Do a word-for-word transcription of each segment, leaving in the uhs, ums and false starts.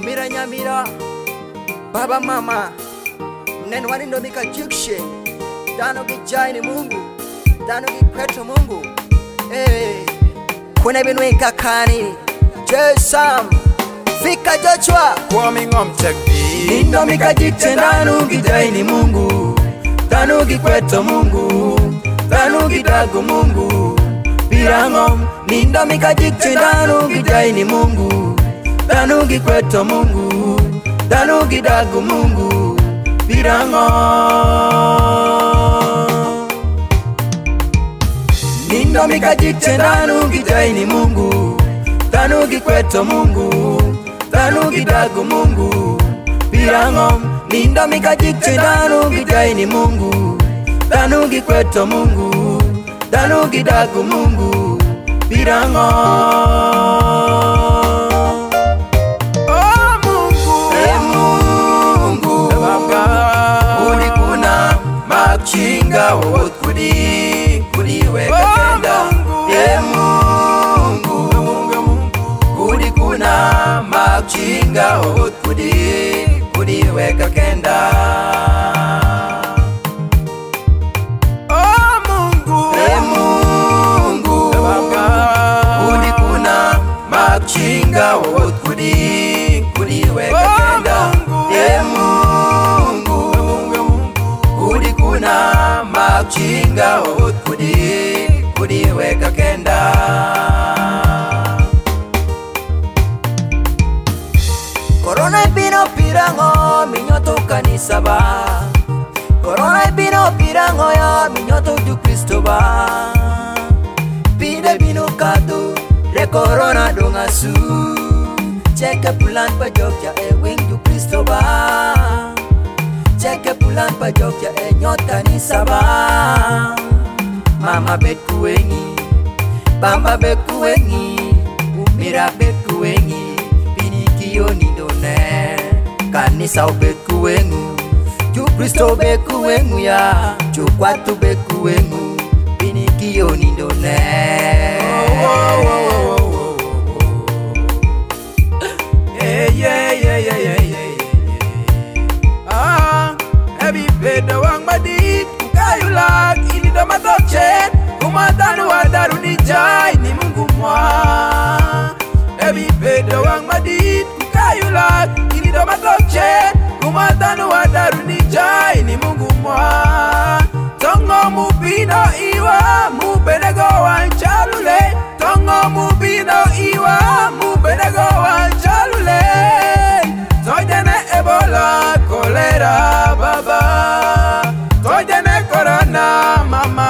Umira nyamira baba mama neno wanindo mika jukshe dano gijai ni Mungu dano gikweto Mungu eh kuna binu kakani Jesam fika Joshua kwa mingom chakti nindo mika jikche dano gijai ni Mungu dano gikweto Mungu dano gidago Mungu pirangom nindo mika jikche dano gijai ni Mungu dano gikweto Mungu dano gidago Mungu pirango nindo mikajikche dano gijai ni Mungu dano gikweto Mungu dano gidago Mungu pirango nindo mikajikche dano gijai ni Mungu dano gikweto Mungu dano gidago Mungu pirango chinga wot kudi kudi weka kenda ye Mungu kudi kuna mak chinga wot kudi kudi weka kenda oh Mungu ye Mungu kudi kuna mak chinga wot kudi kudi weka kenda ye Mungu kuna machinga wot kudi kudi weka kenda Corona bino pirango minyoto kanisa ba Corona bino pirango ya minyoto du Kristo ba Pide bino kado re corona dongasu Cheke pulan pa jokja e wing du Kristo ba Cheke pulan pa jokja e nyota ni saba Mama bet kuwengi Bamba bet kuwengi Umira bet kuwengi Pinikio ni done Kanisa bet kuwengu Ju Kristo bet kuwengu ya Ju kwatu bet kuwengu Pinikio ni done oh, oh, oh, oh, oh, oh. Yeah, yeah, yeah, yeah, yeah, yeah. Ebi pedo wang madit kukayulag ini do matokchen kumatanu wadaru ni jai ni Mungu mwa Ebi pedo wang madit kukayulag ini do matokchen kumatanu wadaru ni jai ni Mungu mwa Tongo mubino iwa mubenego wanchalule Tongo mubino iwa mubenego wanchalule Tojane Ebola kolera baba Tojane corona mama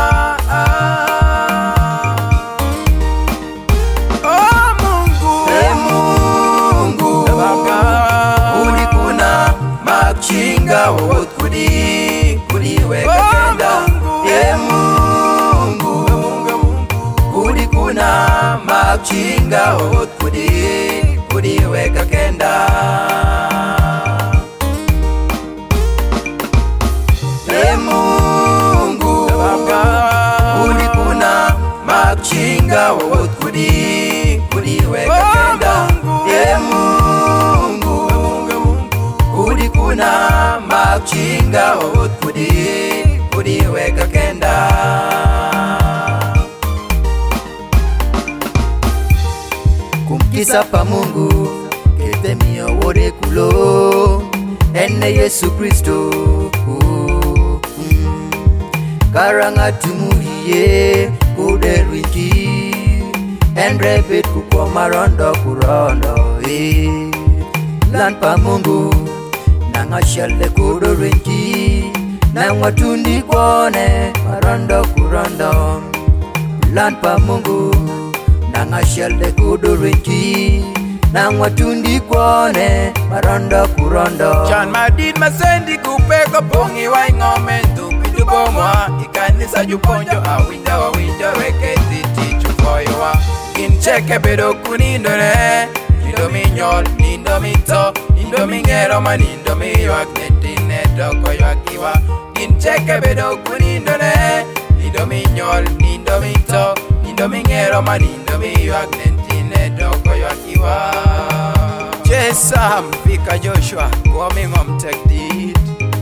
Oh Mungu e Mungu Kudi kuna machinga wot kudi kudi weka kenda E Mungu Kudi kuna machinga wot kudi kudi weka kenda E Mungu Kudi kuna machinga wot kudi kudi weka kenda E Mungu Kudi kuna machinga wot kudi kudi weka kenda Kumkisa pa Mungu Kete miyo wode kulo Ene Yesu Kristo oh, mm. Karanga tumuhiye kuderu inji Enrepet kukwa marondo kurondo eh. Lan pa Mungu Nanga shale kuderu inji Nangwa tundi kwane marondo kurondo Lan pa Mungu Nanga shale kuderu inji Nangwa tundi kwane marondo kurondo Chan madid masendi kupeko pongi wa ingome Tupidu bomwa ikanisa juponjo Awinda wawinda reketi tichu koywa Kincheke bedo kunindone Nindo minyol, nindo mito Nindo mingero ma nindo miywak Netine doko ywakiwa Kincheke bedo kunindone Nindo minyol, nindo mito Nindo mingero ma nindo miywak Netine doko ywakiwa Ine Sam, Vika Joshua, coming on tech deed.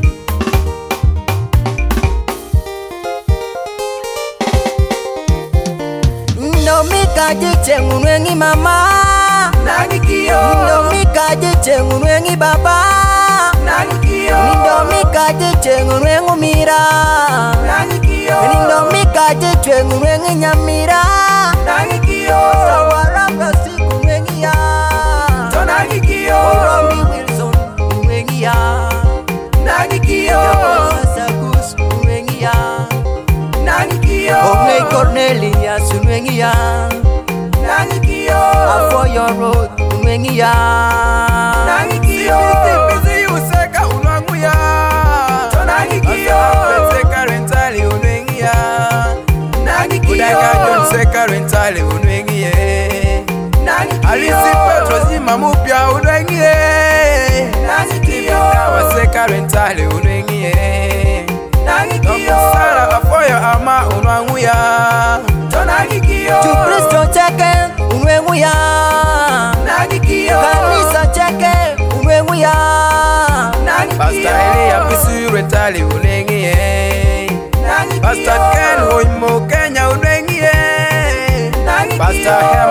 No mika jiche unwengi mama Nani kiyo No mika jiche unwengi baba Nani kiyo No mika jiche unwengu mira Nani kiyo No mika jiche unwengi nyamira Nani kiyo Sawaranga siku unwengi ya Nani kiyo Romy Wilson unwengi ya Nani kiyo Sakus unwengi ya Nani kiyo Ome Cornelia unwengi ya Nani kiyo For your road unwengi ya Nani kiyo Busy useka unwangu ya Nani kiyo Seka rentali unwengi ya Nani kiyo Udaka John seka rentali unwengi ya Nani kiyo Alisi Petro zima mupya unwengi ya Nani kiyo Waseka rentali unwengi ya Nani kiyo Sara afoyo ama unwangu ya Nani kiyo Kristo cheke unwengu ya Nani kiyo Kanisa cheke unwengu ya Nani kiyo Pastor Elia Bisu rentali unwengi ya Nani kiyo Pastor Ken Hoimo Kenya unwengi ya Nani kiyo Pastor